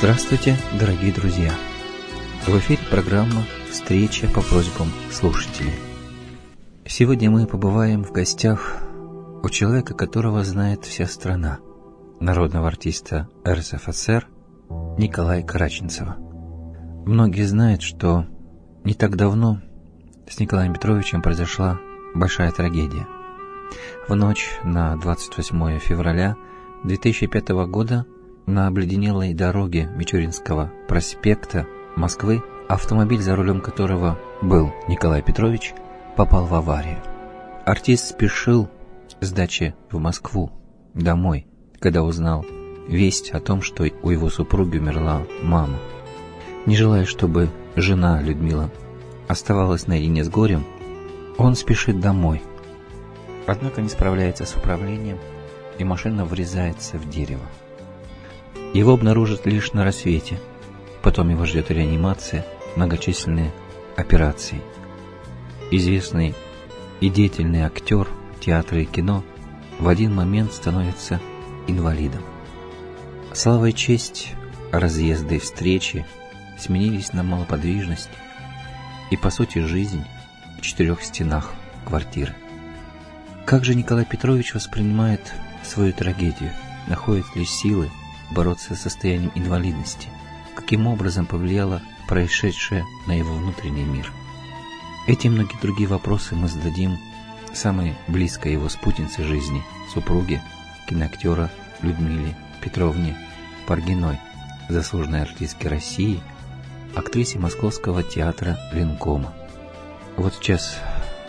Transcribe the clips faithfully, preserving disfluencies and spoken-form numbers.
Здравствуйте, дорогие друзья! В эфире программа «Встреча по просьбам слушателей». Сегодня мы побываем в гостях у человека, которого знает вся страна, народного артиста эр эс эф эс эр Николая Караченцева. Многие знают, что не так давно с Николаем Петровичем произошла большая трагедия. В ночь на двадцать восьмое февраля две тысячи пятого года на обледенелой дороге Мичуринского проспекта Москвы автомобиль, за рулем которого был Николай Петрович, попал в аварию. Артист спешил с дачи в Москву, домой, когда узнал весть о том, что у его супруги умерла мама. Не желая, чтобы жена Людмила оставалась наедине с горем, он спешит домой. Однако не справляется с управлением, и машина врезается в дерево. Его обнаружат лишь на рассвете. Потом его ждет реанимация, многочисленные операции. Известный и деятельный актер театра и кино в один момент становится инвалидом. Слава и честь, разъезды и встречи сменились на малоподвижность и, по сути, жизнь в четырех стенах квартиры. Как же Николай Петрович воспринимает свою трагедию? Находит ли силы бороться с состоянием инвалидности? Каким образом повлияло происшедшее на его внутренний мир? Эти и многие другие вопросы мы зададим самой близкой его спутнице жизни, супруге, киноактера Людмиле Петровне Паргиной, заслуженной артистке России, актрисе Московского театра Ленкома. Вот сейчас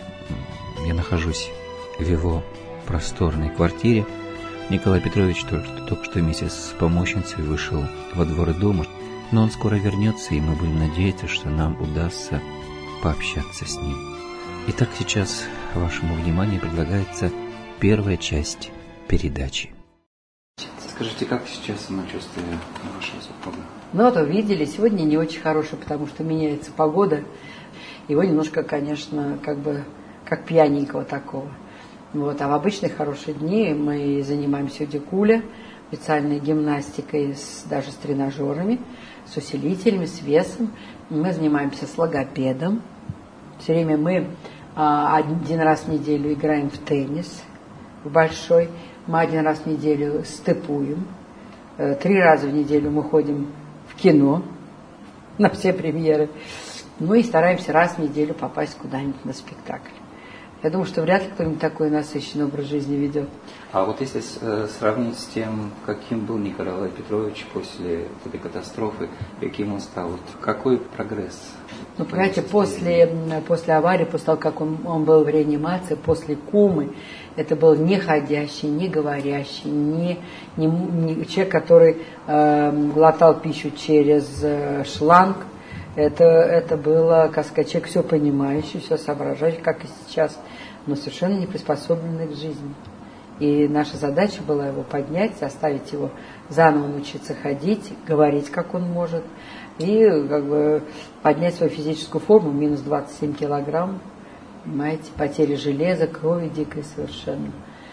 я нахожусь в его просторной квартире. Николай Петрович только, только что вместе с помощницей вышел во двор дома, но он скоро вернется, и мы будем надеяться, что нам удастся пообщаться с ним. Итак, сейчас вашему вниманию предлагается первая часть передачи. Скажите, как сейчас самочувствие вашего супруга? Ну вот увидели, сегодня не очень хороший, потому что меняется погода. Его немножко, конечно, как бы как пьяненького такого. Вот. А в обычные хорошие дни мы занимаемся дикуля, специальной гимнастикой, с, даже с тренажерами, с усилителями, с весом. Мы занимаемся с логопедом. Все время мы а, один раз в неделю играем в теннис в большой. Мы один раз в неделю степуем. Три раза в неделю мы ходим в кино на все премьеры. Ну и стараемся раз в неделю попасть куда-нибудь на спектакль. Я думаю, что вряд ли кто-нибудь такой насыщенный образ жизни ведет. А вот если сравнить с тем, каким был Николай Петрович после этой катастрофы, каким он стал, вот какой прогресс? Ну, понимаете, после, после аварии, после того, как он, он был в реанимации, после комы, это был не ходящий, не говорящий, не, не, не человек, который э, глотал пищу через э, шланг. Это, это было, как сказать, человек все понимающий, все соображающий, как и сейчас, но совершенно не приспособленный к жизни. И наша задача была его поднять, заставить его заново научиться ходить, говорить, как он может, и как бы поднять свою физическую форму, минус двадцать семь килограмм, понимаете, потери железа, крови дикой совершенно.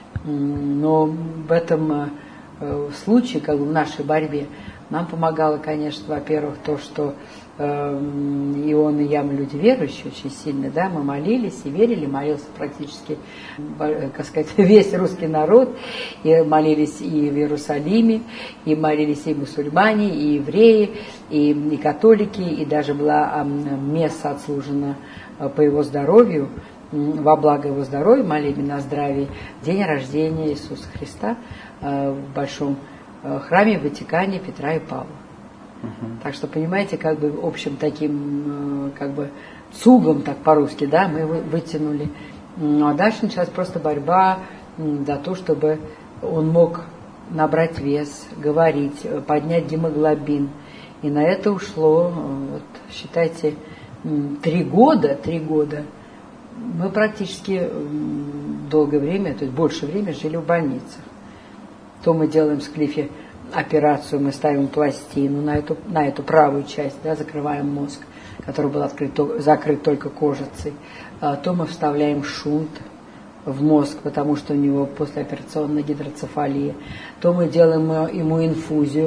Но в этом случае, как бы в нашей борьбе, нам помогало, конечно, во-первых, то, что э, и он, и я, мы люди верующие очень сильно, да, мы молились и верили, молился практически, э, как сказать, весь русский народ, и молились и в Иерусалиме, и молились и мусульмане, и евреи, и, и католики, и даже была э, месса отслужена э, по его здоровью, э, во благо его здоровья, молили на здравие, день рождения Иисуса Христа э, в большом храме в Ватикане Петра и Павла. Uh-huh. Так что, понимаете, как бы общим таким, как бы цугом, так по-русски, да, мы вытянули. Ну, а дальше началась просто борьба за то, чтобы он мог набрать вес, говорить, поднять гемоглобин. И на это ушло, вот, считайте, три года, три года. Мы практически долгое время, то есть больше времени жили в больницах. То мы делаем с Клиффи операцию, мы ставим пластину на эту, на эту правую часть, да, закрываем мозг, который был открыт, закрыт только кожицей. А, то мы вставляем шунт в мозг, потому что у него послеоперационная гидроцефалия. То мы делаем ему инфузию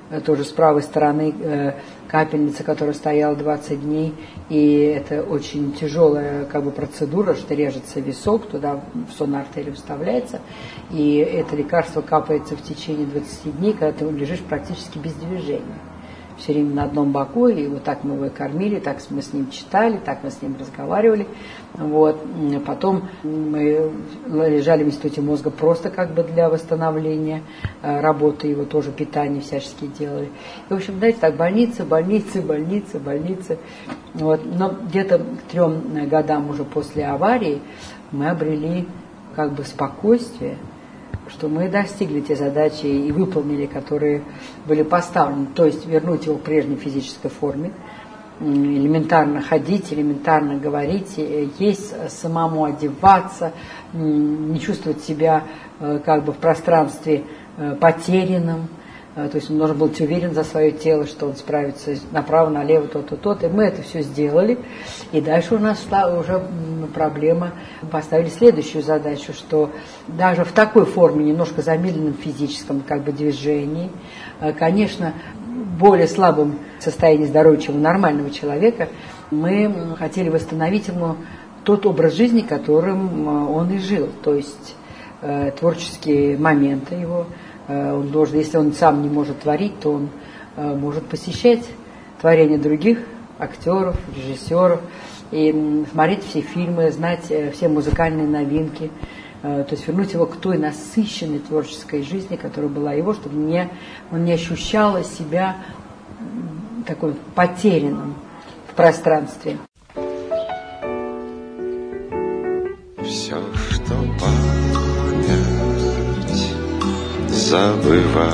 тоже с правой стороны капельница, которая стояла двадцать дней, и это очень тяжелая как бы процедура, что режется висок, туда в сонную артерию вставляется, и это лекарство капается в течение двадцати дней, когда ты лежишь практически без движения. Все время на одном боку, и вот так мы его кормили, так мы с ним читали, так мы с ним разговаривали. Вот. Потом мы лежали в институте мозга просто как бы для восстановления работы, его тоже питание всячески делали. И, в общем, знаете, так, больницы, больницы, больницы, больницы. Вот. Но где-то к трем годам уже после аварии мы обрели как бы спокойствие, что мы достигли те задачи и выполнили, которые были поставлены. То есть вернуть его к прежней физической форме, элементарно ходить, элементарно говорить, есть, самому одеваться, не чувствовать себя как бы в пространстве потерянным. То есть он должен был быть уверен за свое тело, что он справится направо, налево, то-то, то-то. И мы это все сделали. И дальше у нас шла уже проблема. Поставили следующую задачу, что даже в такой форме, немножко замедленном физическом как бы движении, конечно, более слабом состоянии здоровья, чем у нормального человека, мы хотели восстановить ему тот образ жизни, которым он и жил. То есть э, творческие моменты его. Он должен, если он сам не может творить, то он э, может посещать творения других актеров, режиссеров, и смотреть все фильмы, знать э, все музыкальные новинки, э, то есть вернуть его к той насыщенной творческой жизни, которая была его, чтобы не, он не ощущал себя такой потерянным в пространстве. Все, что память забывает,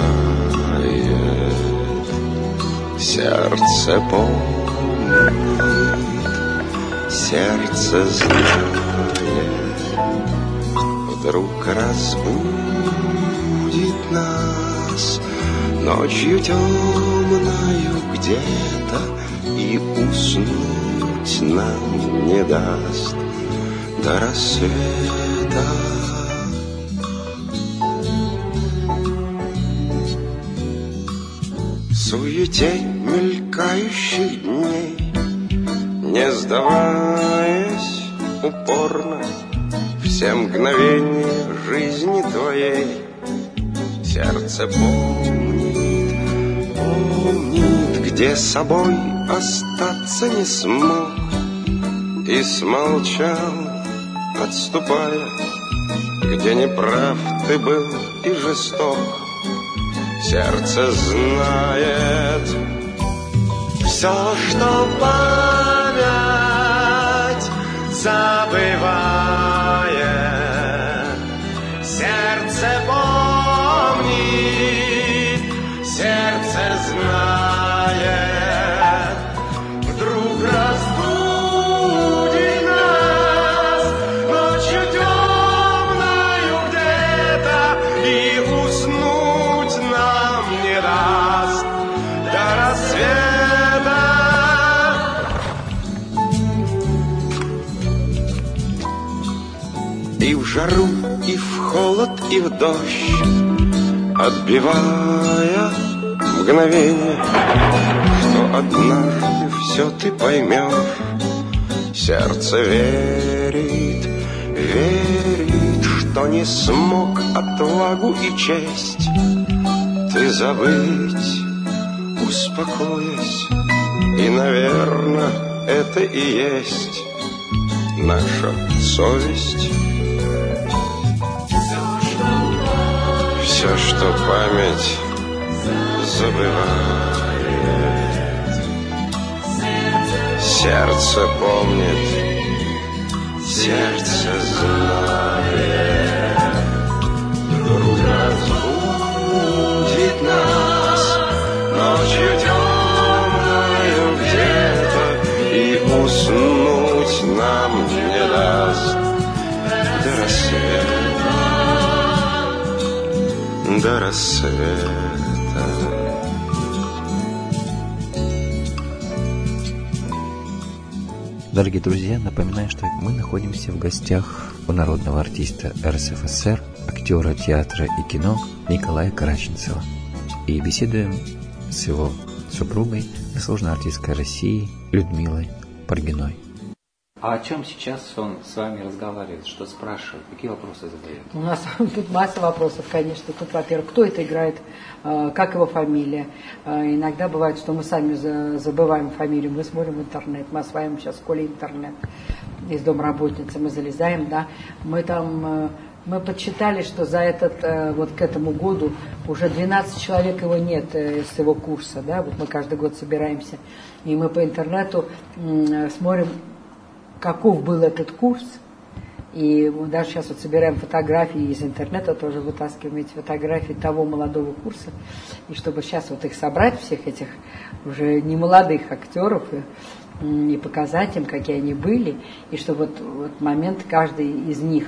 сердце помнит, сердце знает, вдруг разбудит нас ночью темною где-то и уснуть нам не даст до рассвета. В суете мелькающих дней, не сдаваясь упорно, все мгновения жизни твоей, сердце помнит, помнит, где собой остаться не смог и смолчал, отступая, где неправ ты был и жесток. Сердце знает все, что память забывает. Сердце помнит, сердце знает, вдруг разбудит нас ночью темною где-то и уснуть нам не даст до рассвета. И в жару, и в холод, и в дождь, отбивая мгновение, что однажды все ты поймешь. Сердце верит, верит, что не смог отвагу и честь ты забыть, успокоясь. И, наверное, это и есть наша совесть. Все, что память забывает, сердце помнит, сердце знает, вдруг разбудит нас ночью темною где-то и уснуть нам не даст до рассвета. До рассвета. Дорогие друзья, напоминаю, что мы находимся в гостях у народного артиста эр эс эф эс эр, актера театра и кино Николая Караченцева. И беседуем с его супругой, заслуженной артисткой России Людмилой Паргиной. А о чем сейчас он с вами разговаривает? Что спрашивает? Какие вопросы задает? У нас тут масса вопросов, конечно. Тут, во-первых, кто это играет, как его фамилия. Иногда бывает, что мы сами забываем фамилию, мы смотрим в интернет, мы осваиваем сейчас в школе интернет. Из домработницы мы залезаем, да. Мы там, мы подсчитали, что за этот, вот к этому году уже двенадцать человек его нет с его курса, да. Вот мы каждый год собираемся, и мы по интернету смотрим, каков был этот курс, и мы даже сейчас вот собираем фотографии из интернета, тоже вытаскиваем эти фотографии того молодого курса, и чтобы сейчас вот их собрать, всех этих уже немолодых актеров, и, и показать им, какие они были, и чтобы вот, вот момент каждый из них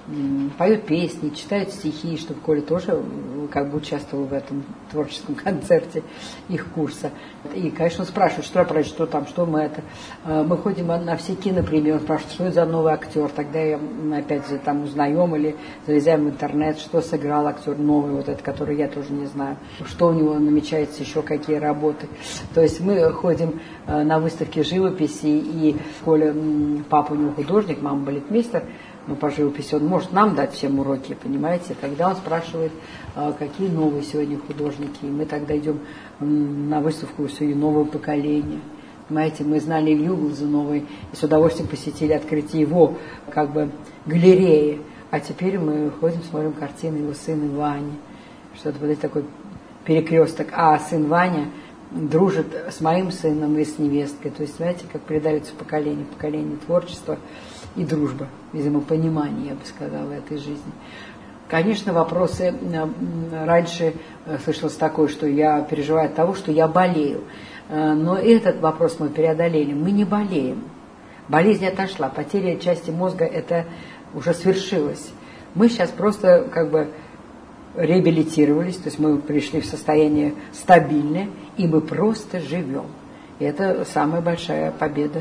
поют песни, читают стихи, чтобы Коля тоже как бы участвовал в этом творческом концерте их курса. И, конечно, он спрашивает, что про что там, что мы это. Мы ходим на все кинопремьеры, он спрашивает, что это за новый актер. Тогда я, опять же, там узнаем или залезаем в интернет, что сыграл актер новый, вот этот, который я тоже не знаю, что у него намечается, еще какие работы. То есть мы ходим на выставки живописи, и Коля, папа у него художник, мама балетмейстер, ну, по живописи, он может нам дать всем уроки, понимаете? Тогда он спрашивает, какие новые сегодня художники. И мы тогда идем на выставку сегодня нового поколения. Понимаете, мы знали Илью Глазунова и с удовольствием посетили открытие его, как бы, галереи. А теперь мы ходим, смотрим картины его сына Вани. Что-то вот такой перекресток. А сын Ваня дружит с моим сыном и с невесткой. То есть, знаете, как передается поколение, поколение творчества и дружба, видимо, понимание, я бы сказала, этой жизни. Конечно, вопросы, раньше слышалось такое, что я переживаю от того, что я болею. Но этот вопрос мы преодолели. Мы не болеем. Болезнь отошла, потеря части мозга, это уже свершилось. Мы сейчас просто как бы реабилитировались, то есть мы пришли в состояние стабильное, и мы просто живем. И это самая большая победа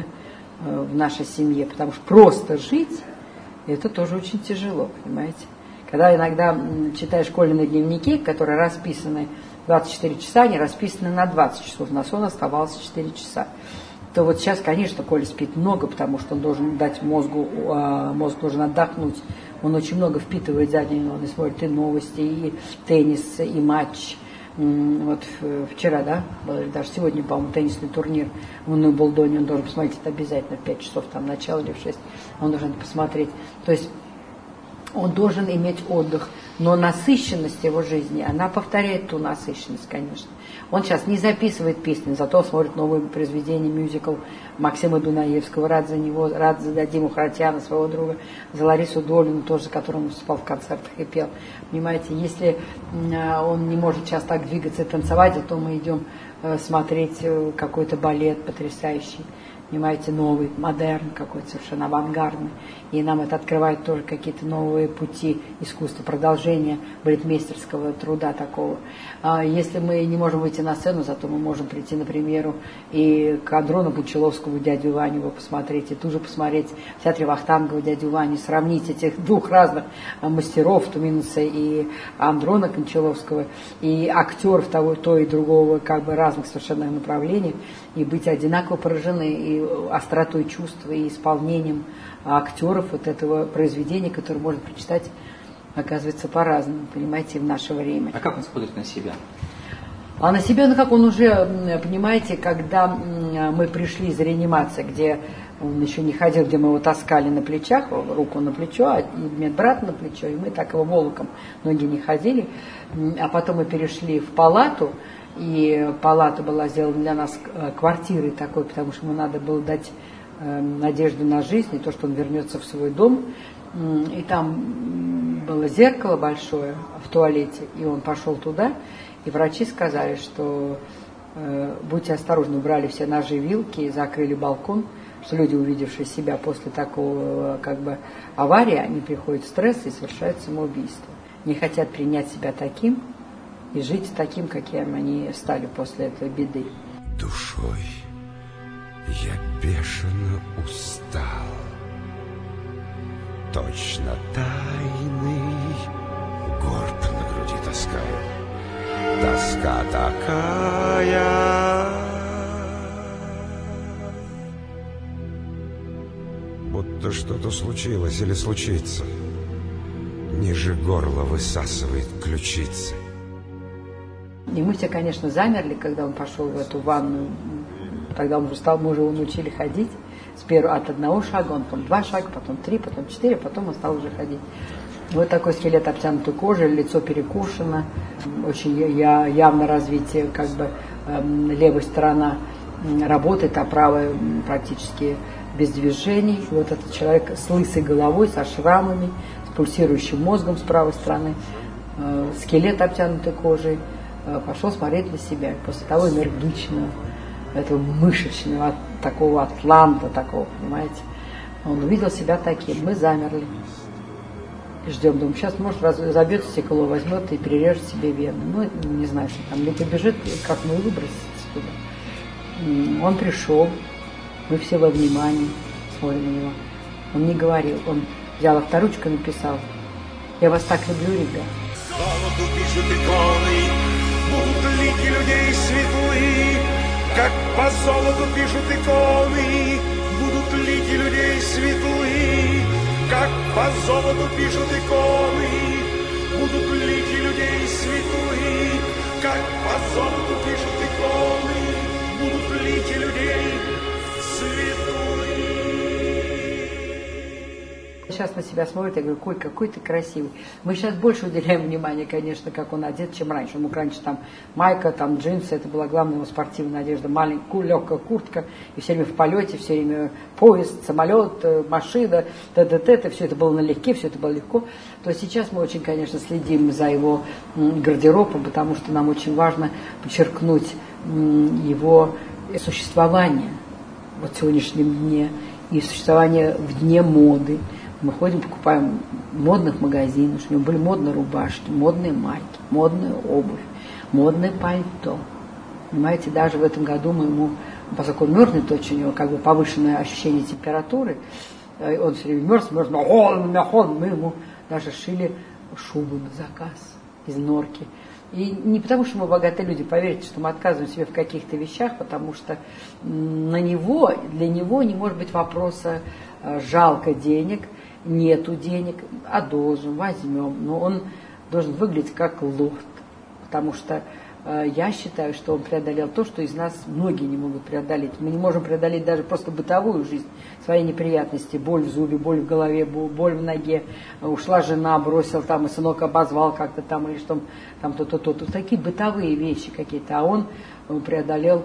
в нашей семье, потому что просто жить, это тоже очень тяжело, понимаете. Когда иногда читаешь школьные дневники, которые расписаны двадцать четыре часа, они расписаны на двадцать часов, на сон оставалось четыре часа, то вот сейчас, конечно, Коля спит много, потому что он должен дать мозгу, мозг должен отдохнуть, он очень много впитывает за день, он и смотрит и новости, и теннис, и матч. Вот вчера, да, даже сегодня, по-моему, теннисный турнир в Уимблдоне, он должен посмотреть это обязательно в пять часов, там, начало или в шесть, он должен это посмотреть. То есть он должен иметь отдых, но насыщенность его жизни, она повторяет ту насыщенность, конечно. Он сейчас не записывает песни, зато смотрит новые произведения, мюзикл Максима Дунаевского, рад за него, рад за Диму Харатьяна, своего друга, за Ларису Долину, тоже, с которым он выступал в концертах и пел. Понимаете, если он не может сейчас так двигаться и танцевать, то мы идем смотреть какой-то балет потрясающий. Понимаете, новый, модерн какой-то, совершенно авангардный. И нам это открывает тоже какие-то новые пути искусства, продолжение балетмейстерского труда такого. Если мы не можем выйти на сцену, зато мы можем прийти, на премьеру и к Андрону Кончаловскому, дядю Ваню, его посмотреть, и тут же посмотреть в театре Вахтангова дядю Ваню, сравнить этих двух разных мастеров, Туминца и Андрона Кончаловского, и актеров того, то и другого, как бы разных совершенно направлений, и быть одинаково поражены и остротой чувств, и исполнением актеров вот этого произведения, которое можно прочитать, оказывается, по-разному, понимаете, в наше время. А как он смотрит на себя? А на себя, ну как он уже, понимаете, когда мы пришли из реанимации, где он еще не ходил, где мы его таскали на плечах, руку на плечо, а медбрат на плечо, и мы так его волоком, ноги не ходили, а потом мы перешли в палату, и палата была сделана для нас квартирой такой, потому что ему надо было дать э, надежду на жизнь, и то, что он вернется в свой дом. И там было зеркало большое в туалете, и он пошел туда, и врачи сказали, что э, будьте осторожны, убрали все ножи, вилки, закрыли балкон, что люди, увидевшие себя после такого как бы аварии, они приходят в стресс и совершают самоубийство. Не хотят принять себя таким, и жить таким, каким они стали после этой беды. Душой я бешено устал, точно тайный горб на груди таскаю. тоска такая. Будто что-то случилось или случится. Ниже горла высасывает ключицы. И мы все, конечно, замерли, когда он пошел в эту ванную. Тогда он уже стал, мы уже его научили ходить. С первого, от одного шага, он потом два шага, потом три, потом четыре, потом он стал уже ходить. Вот такой скелет обтянутой кожей, лицо перекушено, очень я, явно развитие, как бы э, левая сторона работает, а правая практически без движений. И вот этот человек с лысой головой, со шрамами, с пульсирующим мозгом с правой стороны, э, скелет обтянутой кожей, э, пошел смотреть на себя. После того энергичного, этого мышечного, такого атланта, такого, понимаете, он увидел себя таким. Мы замерли. Ждем, думаю, сейчас, может, забьет стекло, возьмет и перережет себе вены. Ну, не знаю, что там, или побежит, как мы выбросить туда. Он пришел, мы все во внимании смотрим на него. Он не говорил, он взял авторучку и написал: «Я вас так люблю, ребят». Золоту пишут иконы, будут лики людей светлы, как по золоту пишут иконы, будут лики людей светлы. Как по золоту пишут иконы, будут лики людей светлы. Как по золоту пишут иконы, будут лики людей светлы. Сейчас на себя смотрит, я говорю: «Коль, какой ты красивый». Мы сейчас больше уделяем внимания, конечно, как он одет, чем раньше. Он раньше там майка, там джинсы, это была главная его спортивная одежда, маленькая, легкая куртка, и все время в полете, все время поезд, самолет, машина, т.д. т.д. Все это было налегке, все это было легко. То есть сейчас мы очень, конечно, следим за его гардеробом, потому что нам очень важно подчеркнуть его существование вот в сегодняшнем дне и существование в дне моды. Мы ходим, покупаем в модных магазинах, у него были модные рубашки, модные майки, модная обувь, модное пальто. Понимаете, даже в этом году мы ему, поскольку он мерзнет очень, у него как бы повышенное ощущение температуры, он все время мерз, мерз, мы ему даже шили шубу на заказ из норки. И не потому, что мы богатые люди, поверьте, что мы отказываем себе в каких-то вещах, потому что на него, для него не может быть вопроса жалко денег, нету денег, а должен, возьмем. Но он должен выглядеть как лорд, потому что э, я считаю, что он преодолел то, что из нас многие не могут преодолеть. Мы не можем преодолеть даже просто бытовую жизнь, свои неприятности, боль в зубе, боль в голове, боль в ноге, ушла жена, бросил там, и сынок обозвал как-то там, или что там то-то, то-то. Такие бытовые вещи какие-то, а он преодолел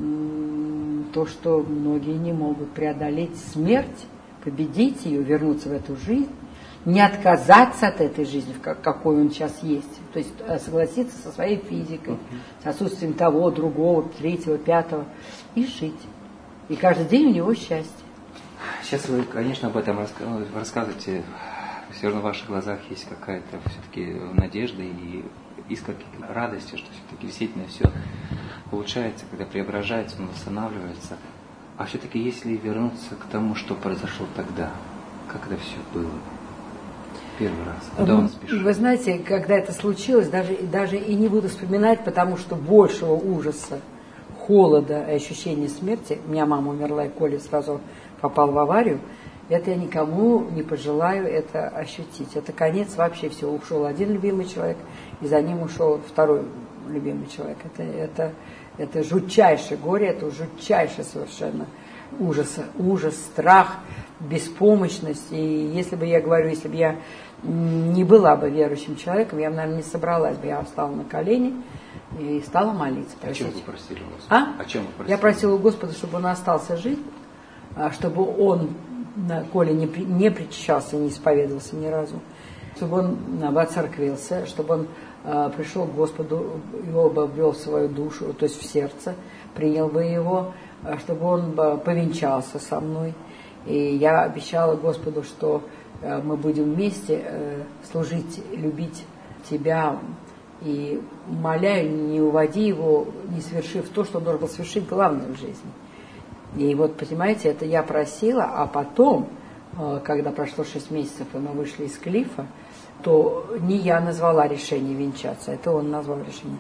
м- то, что многие не могут преодолеть: смерть, победить ее, вернуться в эту жизнь, не отказаться от этой жизни, какой он сейчас есть. То есть согласиться со своей физикой, с отсутствием того, другого, третьего, пятого, и жить. И каждый день у него счастье. Сейчас вы, конечно, об этом рассказываете. Все равно в ваших глазах есть какая-то все-таки надежда и искорки радости, что все-таки действительно все улучшается, когда преображается, он восстанавливается. А все-таки если вернуться к тому, что произошло тогда, как это все было? Первый раз. Куда он спешил? Вы знаете, когда это случилось, даже, даже и не буду вспоминать, потому что большего ужаса, холода и ощущения смерти, у меня мама умерла, и Коля сразу попал в аварию, это я никому не пожелаю это ощутить. Это конец вообще всего. Ушел один любимый человек, и за ним ушел второй любимый человек. Это, это, это жутчайшее горе, это жутчайшее совершенно ужас, ужас, страх, беспомощность. И если бы я говорю, если бы я не была бы верующим человеком, я бы, наверное, не собралась бы. Я встала на колени и стала молиться. О чем вы просили Господа? А? О чем вы просили? Я просила у Господа, чтобы он остался жить, чтобы он, Коля, не, не причащался, не исповедовался ни разу, чтобы он воцерквился, чтобы он э, пришел к Господу, его бы ввел в свою душу, то есть в сердце, принял бы его, чтобы он бы повенчался со мной. И я обещала Господу, что э, мы будем вместе э, служить, любить Тебя, и умоляю, не уводи его, не совершив то, что он должен был совершить главное в жизни. И вот, понимаете, это я просила, а потом, когда прошло шесть месяцев, и мы вышли из клифа, то не я назвала решение венчаться, это он назвал решение.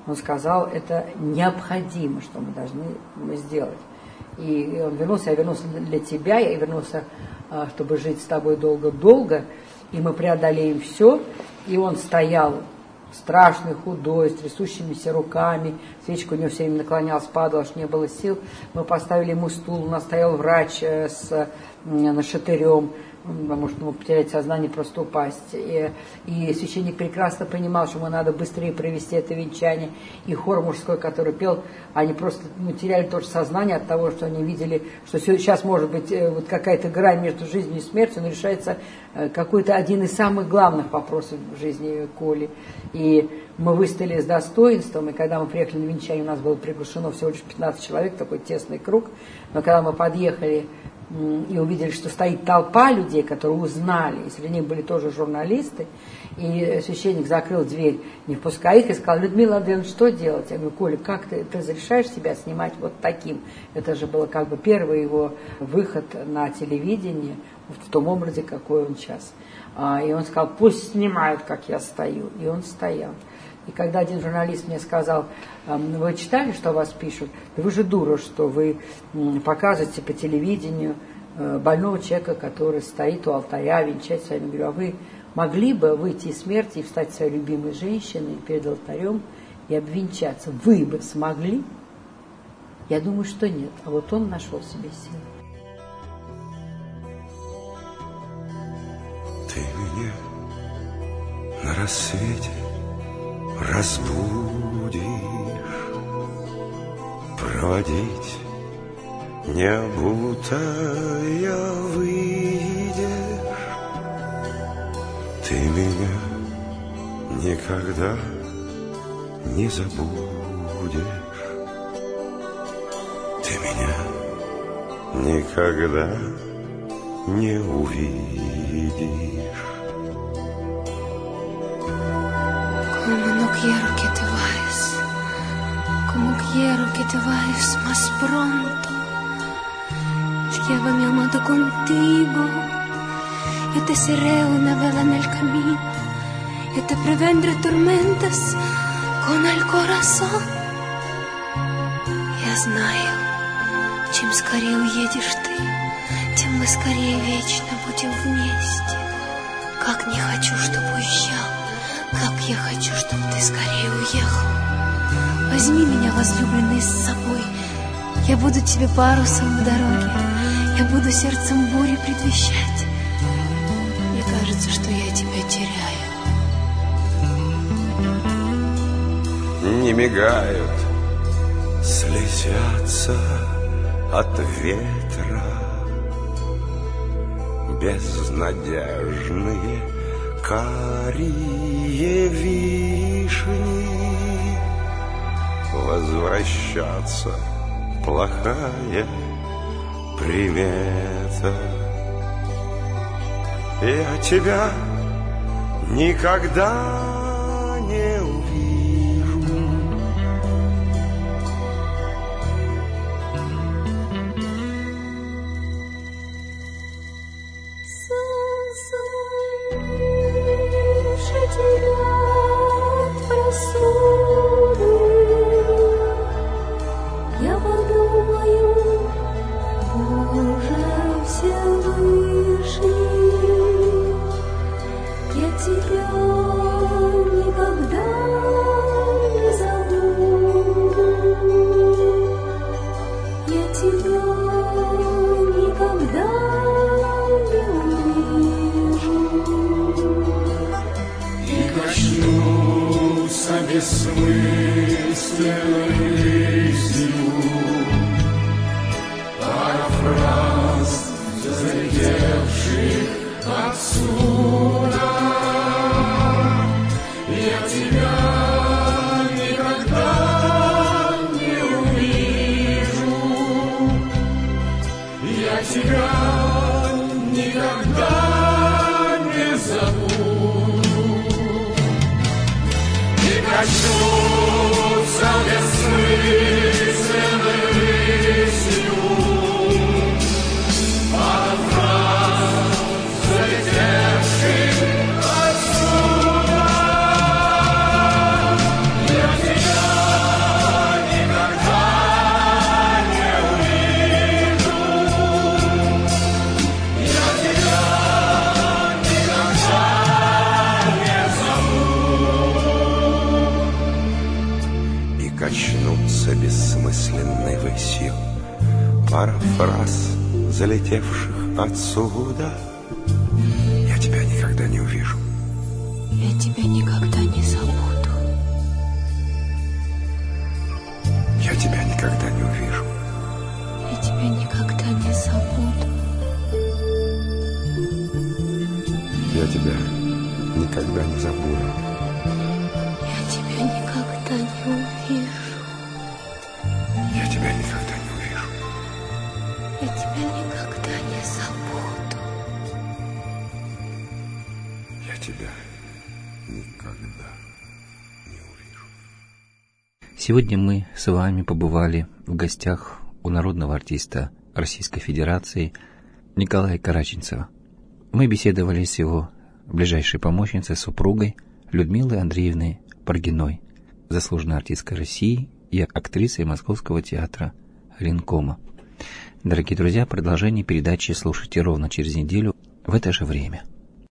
Он сказал, это необходимо, что мы должны мы сделать. И он вернулся, я вернулся для тебя, я вернулся, чтобы жить с тобой долго-долго, и мы преодолеем все. И он стоял страшный, худой, с трясущимися руками, свечка у него все время наклонялась, падала, аж не было сил. Мы поставили ему стул, у нас стоял врач с нашатырем, потому что мог потерять сознание, просто упасть. И, и священник прекрасно понимал, что ему надо быстрее провести это венчание. И хор мужской, который пел, они просто ну, теряли тоже сознание от того, что они видели, что сейчас может быть вот какая-то грань между жизнью и смертью, но решается какой-то один из самых главных вопросов в жизни Коли. И мы выстояли с достоинством, и когда мы приехали на венчание, у нас было приглашено всего лишь пятнадцать человек, такой тесный круг. Но когда мы подъехали и увидели, что стоит толпа людей, которые узнали, и среди них были тоже журналисты, и священник закрыл дверь, не впуская их, и сказал: Людмила Андреевна, что делать? Я говорю: Коля, как ты, ты разрешаешь себя снимать вот таким? Это же было как бы первый его выход на телевидение в том образе, какой он сейчас. И он сказал: пусть снимают, как я стою. И он стоял. И когда один журналист мне сказал: вы читали, что о вас пишут? Да вы же дура, что вы показываете по телевидению больного человека, который стоит у алтаря, венчать с вами. Я говорю: а вы могли бы выйти из смерти и встать своей любимой женщиной перед алтарем и обвенчаться? Вы бы смогли? Я думаю, что нет. А вот он нашел в себе силы. Ты меня на рассвете разбудишь, проводить не обутая выйдешь. Ты меня никогда не забудешь. Ты меня никогда не увидишь. Como no quiero que te vayas, como quiero que te vayas más pronto. Llévame, amado, contigo. Yo te seré una vela en el camino. Yo te prevendré tormentas con el corazón. Я знаю, чем скорее уедешь ты, тем мы скорее вечно будем вместе. Как не хочу, чтобы уезжал. Как я хочу, чтобы ты скорее уехал. Возьми меня, возлюбленный, с собой. Я буду тебе парусом в дороге. Я буду сердцем бури предвещать. Мне кажется, что я тебя теряю. Не мигают, слезятся от ветра безнадежные карие вишни. Возвращаться плохая примета. Я тебя никогда не увижу. Я подумаю, Боже Всевышний, я тебя никогда не забуду, я тебя никогда не увижу. И коснуться бессмысленной жизнью пара фраз, залетевших отсюда. Я тебя никогда не увижу. Я тебя никогда не забуду. И коснуться бессмысленной жизнью пара фраз, залетевших отсюда. Я тебя бессмысленной высью. Пара фраз, залетевших отсюда. Я тебя никогда не увижу. Я тебя никогда не забуду. Я тебя никогда не увижу. Я тебя никогда не забуду. Я тебя никогда не забуду. Я тебя никогда не увижу. Я тебя никогда не увижу. Я тебя никогда не забуду. Я тебя никогда не увижу. Сегодня мы с вами побывали в гостях у народного артиста Российской Федерации Николая Караченцева. Мы беседовали с его ближайшей помощницей, супругой Людмилой Андреевной Паргиной, заслуженной артисткой России и актрисой Московского театра Ленкома. Дорогие друзья, продолжение передачи слушайте ровно через неделю в это же время.